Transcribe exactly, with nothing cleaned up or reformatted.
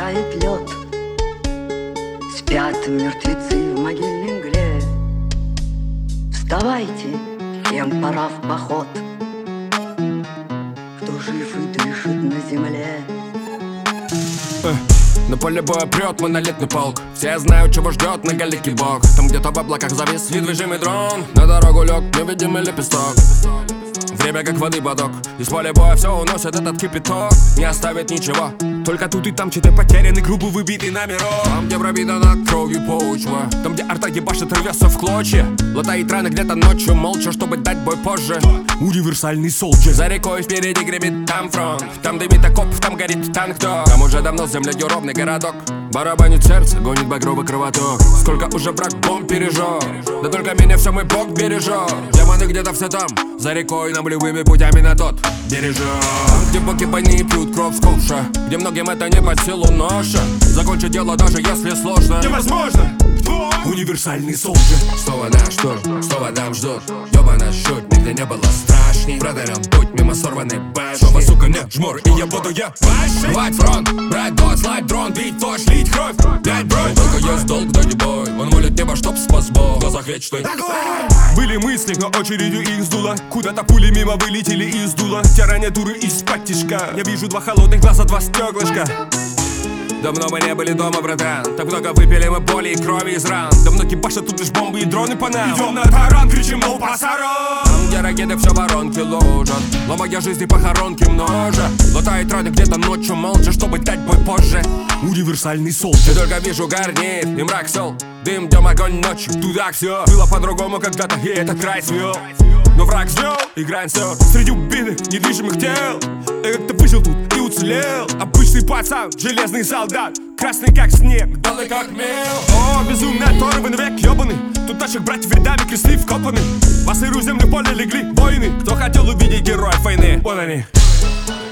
тает лед, спят мертвецы в могильной мгле. Вставайте, всем пора в поход, кто жив и дышит на земле. На поле боя прет монолитный полк. Все знают, чего ждет многоликий бог. Там где-то в облаках завис недвижимый дрон. На дорогу лег невидимый лепесток. Время как воды бодок. Из поля боя все уносит этот кипяток. Не оставит ничего. Только тут и там чей-то потерянный, грубо выбитый номерок. Там, где пробита на кровью почва. Там, где арта ебашит, рвется в клочья. Латает раны где-то ночью молча, чтобы дать бой позже. Универсальный солджер. За рекой впереди гремит там фронт. Там дымит окоп, там горит танк то. Там уже давно с землей ровный городок. Барабанит сердце, гонит багровый кровоток. Сколько уже враг бомб пережег. Да только меня все мой бог бережет. Демоны где-то все там, за рекой нам любыми путями на тот бережет. Там, где боги войны пьют кровь с ковша, где многим это не под силу ноша. Закончить дело даже если сложно невозможно. Универсальный солджер. Снова наш тур, снова там ждут. Ёбана шут, нигде не было страшней. Проверен путь мимо сорванной башни. Снова, сука, нет жмур, и я буду я рвать фронт, брать дот, слать дрон, бить фош, лить кровь, блять бронь. Только есть долг, да не бой. Он молит небо, чтоб спас Бог. В глазах вечный. Были мысли, но очередью их сдуло. Куда-то пули мимо вылетели из дула. Тирания дуры из-под тишка. Я вижу два холодных глаза, два стеклышка. Давно мы не были дома, братан. Так много выпили мы боли и крови из ран. Давно кибашат тут лишь бомбы и дроны по нам. Идем на таран, кричим «No пасаран!» Там, где ракеты все воронки ложат. Ломая жизни похоронки множа. Латает раны где-то ночью молча, чтобы дать бой позже. Универсальный солджер. Я только вижу горнит и мрак сол. Дым, дем, огонь ночью, туда все было по-другому когда-то, и этот край свел. Но враг звел, и грань все среди убитых, недвижимых тел. Я как-то выжил тут и уцелел. Обычный пацан, железный солдат, красный как снег, белый как мел. О, безумный оторванный век ебаный. Тут наших братьев рядами кресты вкопаны. По сырую землю в поле легли воины. Кто хотел увидеть героев войны? Вот они.